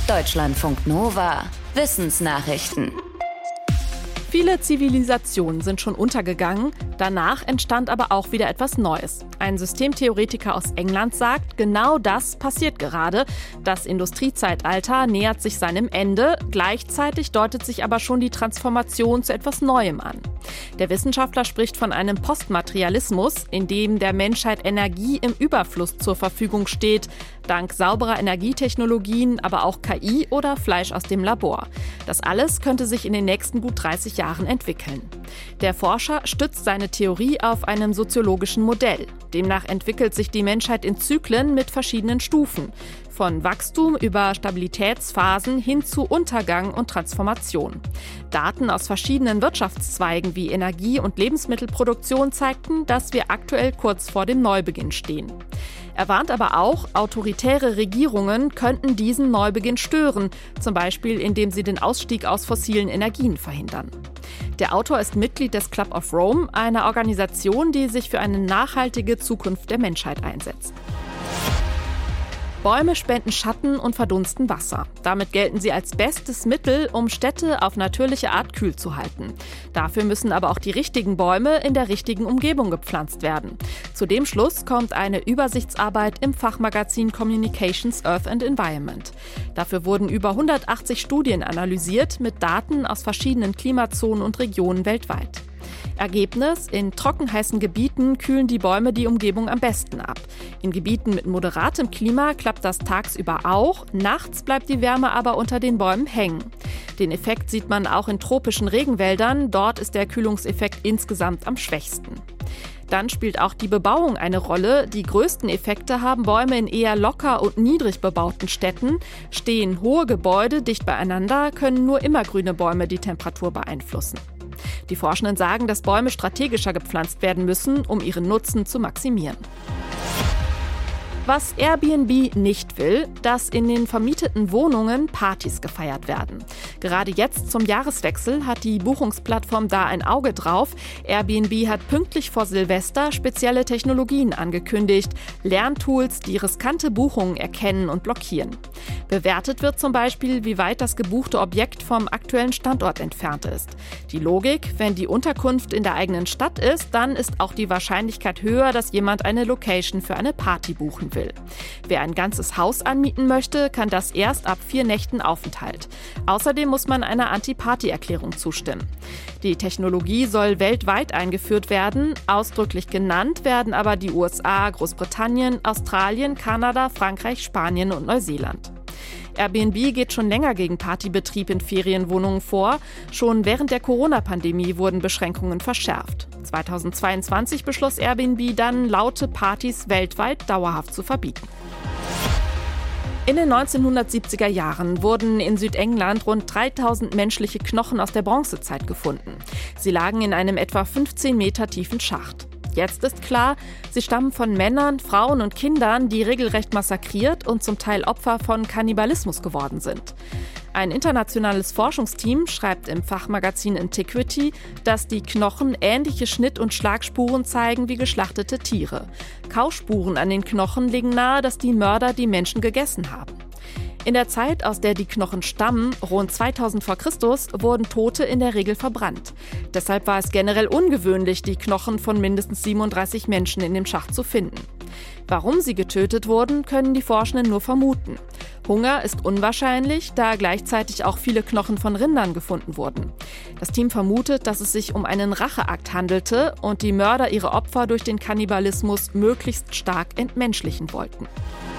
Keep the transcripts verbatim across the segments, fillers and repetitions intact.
Deutschlandfunk Nova. Wissensnachrichten. Viele Zivilisationen sind schon untergegangen, danach entstand aber auch wieder etwas Neues. Ein Systemtheoretiker aus England sagt, genau das passiert gerade. Das Industriezeitalter nähert sich seinem Ende, gleichzeitig deutet sich aber schon die Transformation zu etwas Neuem an. Der Wissenschaftler spricht von einem Postmaterialismus, in dem der Menschheit Energie im Überfluss zur Verfügung steht, dank sauberer Energietechnologien, aber auch K I oder Fleisch aus dem Labor. Das alles könnte sich in den nächsten gut dreißig Jahren entwickeln. Der Forscher stützt seine Theorie auf einem soziologischen Modell. Demnach entwickelt sich die Menschheit in Zyklen mit verschiedenen Stufen. Von Wachstum über Stabilitätsphasen hin zu Untergang und Transformation. Daten aus verschiedenen Wirtschaftszweigen wie Energie- und Lebensmittelproduktion zeigten, dass wir aktuell kurz vor dem Neubeginn stehen. Er warnt aber auch, autoritäre Regierungen könnten diesen Neubeginn stören, zum Beispiel indem sie den Ausstieg aus fossilen Energien verhindern. Der Autor ist Mitglied des Club of Rome, einer Organisation, die sich für eine nachhaltige Zukunft der Menschheit einsetzt. Bäume spenden Schatten und verdunsten Wasser. Damit gelten sie als bestes Mittel, um Städte auf natürliche Art kühl zu halten. Dafür müssen aber auch die richtigen Bäume in der richtigen Umgebung gepflanzt werden. Zu dem Schluss kommt eine Übersichtsarbeit im Fachmagazin Communications Earth and Environment. Dafür wurden über hundertachtzig Studien analysiert mit Daten aus verschiedenen Klimazonen und Regionen weltweit. Ergebnis: In trockenheißen Gebieten kühlen die Bäume die Umgebung am besten ab. In Gebieten mit moderatem Klima klappt das tagsüber auch, nachts bleibt die Wärme aber unter den Bäumen hängen. Den Effekt sieht man auch in tropischen Regenwäldern, dort ist der Kühlungseffekt insgesamt am schwächsten. Dann spielt auch die Bebauung eine Rolle. Die größten Effekte haben Bäume in eher locker und niedrig bebauten Städten. Stehen hohe Gebäude dicht beieinander, können nur immergrüne Bäume die Temperatur beeinflussen. Die Forschenden sagen, dass Bäume strategischer gepflanzt werden müssen, um ihren Nutzen zu maximieren. Was Airbnb nicht will, dass in den vermieteten Wohnungen Partys gefeiert werden. Gerade jetzt zum Jahreswechsel hat die Buchungsplattform da ein Auge drauf. Airbnb hat pünktlich vor Silvester spezielle Technologien angekündigt. Lerntools, die riskante Buchungen erkennen und blockieren. Bewertet wird zum Beispiel, wie weit das gebuchte Objekt vom aktuellen Standort entfernt ist. Die Logik: Wenn die Unterkunft in der eigenen Stadt ist, dann ist auch die Wahrscheinlichkeit höher, dass jemand eine Location für eine Party buchen will. Wer ein ganzes Haus anmieten möchte, kann das erst ab vier Nächten Aufenthalt. Außerdem muss man einer Anti-Party-Erklärung zustimmen. Die Technologie soll weltweit eingeführt werden. Ausdrücklich genannt werden aber die U S A, Großbritannien, Australien, Kanada, Frankreich, Spanien und Neuseeland. Airbnb geht schon länger gegen Partybetrieb in Ferienwohnungen vor. Schon während der Corona-Pandemie wurden Beschränkungen verschärft. zweitausendzweiundzwanzig beschloss Airbnb dann, laute Partys weltweit dauerhaft zu verbieten. In den neunzehnhundertsiebziger Jahren wurden in Südengland rund dreitausend menschliche Knochen aus der Bronzezeit gefunden. Sie lagen in einem etwa fünfzehn Meter tiefen Schacht. Jetzt ist klar, sie stammen von Männern, Frauen und Kindern, die regelrecht massakriert und zum Teil Opfer von Kannibalismus geworden sind. Ein internationales Forschungsteam schreibt im Fachmagazin Antiquity, dass die Knochen ähnliche Schnitt- und Schlagspuren zeigen wie geschlachtete Tiere. Kauspuren an den Knochen legen nahe, dass die Mörder die Menschen gegessen haben. In der Zeit, aus der die Knochen stammen, rund zweitausend vor Christus, wurden Tote in der Regel verbrannt. Deshalb war es generell ungewöhnlich, die Knochen von mindestens siebenunddreißig Menschen in dem Schacht zu finden. Warum sie getötet wurden, können die Forschenden nur vermuten. Hunger ist unwahrscheinlich, da gleichzeitig auch viele Knochen von Rindern gefunden wurden. Das Team vermutet, dass es sich um einen Racheakt handelte und die Mörder ihre Opfer durch den Kannibalismus möglichst stark entmenschlichen wollten.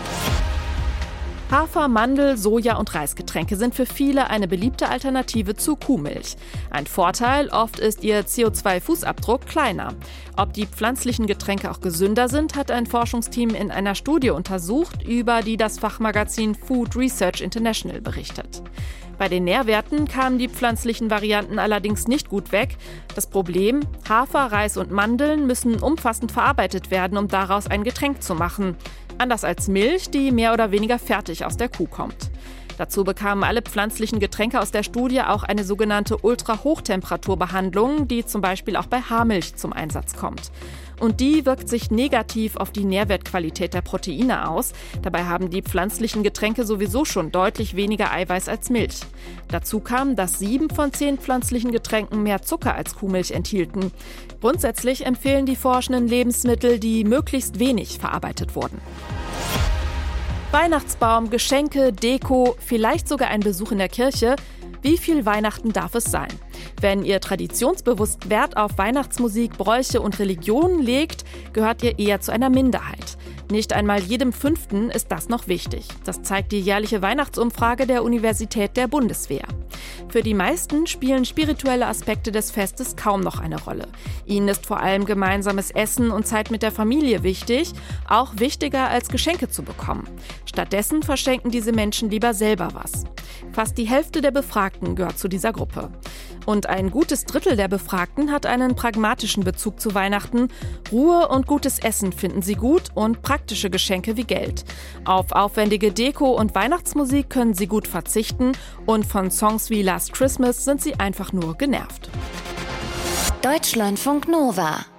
Hafer, Mandel, Soja und Reisgetränke sind für viele eine beliebte Alternative zu Kuhmilch. Ein Vorteil: Oft ist ihr C O zwei Fußabdruck kleiner. Ob die pflanzlichen Getränke auch gesünder sind, hat ein Forschungsteam in einer Studie untersucht, über die das Fachmagazin Food Research International berichtet. Bei den Nährwerten kamen die pflanzlichen Varianten allerdings nicht gut weg. Das Problem: Hafer, Reis und Mandeln müssen umfassend verarbeitet werden, um daraus ein Getränk zu machen. Anders als Milch, die mehr oder weniger fertig aus der Kuh kommt. Dazu bekamen alle pflanzlichen Getränke aus der Studie auch eine sogenannte Ultrahochtemperaturbehandlung, die zum Beispiel auch bei Haarmilch zum Einsatz kommt. Und die wirkt sich negativ auf die Nährwertqualität der Proteine aus. Dabei haben die pflanzlichen Getränke sowieso schon deutlich weniger Eiweiß als Milch. Dazu kam, dass sieben von zehn pflanzlichen Getränken mehr Zucker als Kuhmilch enthielten. Grundsätzlich empfehlen die Forschenden Lebensmittel, die möglichst wenig verarbeitet wurden. Weihnachtsbaum, Geschenke, Deko, vielleicht sogar ein Besuch in der Kirche. Wie viel Weihnachten darf es sein? Wenn ihr traditionsbewusst Wert auf Weihnachtsmusik, Bräuche und Religionen legt, gehört ihr eher zu einer Minderheit. Nicht einmal jedem Fünften ist das noch wichtig. Das zeigt die jährliche Weihnachtsumfrage der Universität der Bundeswehr. Für die meisten spielen spirituelle Aspekte des Festes kaum noch eine Rolle. Ihnen ist vor allem gemeinsames Essen und Zeit mit der Familie wichtig, auch wichtiger als Geschenke zu bekommen. Stattdessen verschenken diese Menschen lieber selber was. Fast die Hälfte der Befragten gehört zu dieser Gruppe. Und ein gutes Drittel der Befragten hat einen pragmatischen Bezug zu Weihnachten. Ruhe und gutes Essen finden sie gut und praktische Geschenke wie Geld. Auf aufwendige Deko und Weihnachtsmusik können sie gut verzichten und von Songs wie Last Christmas sind sie einfach nur genervt. Deutschlandfunk Nova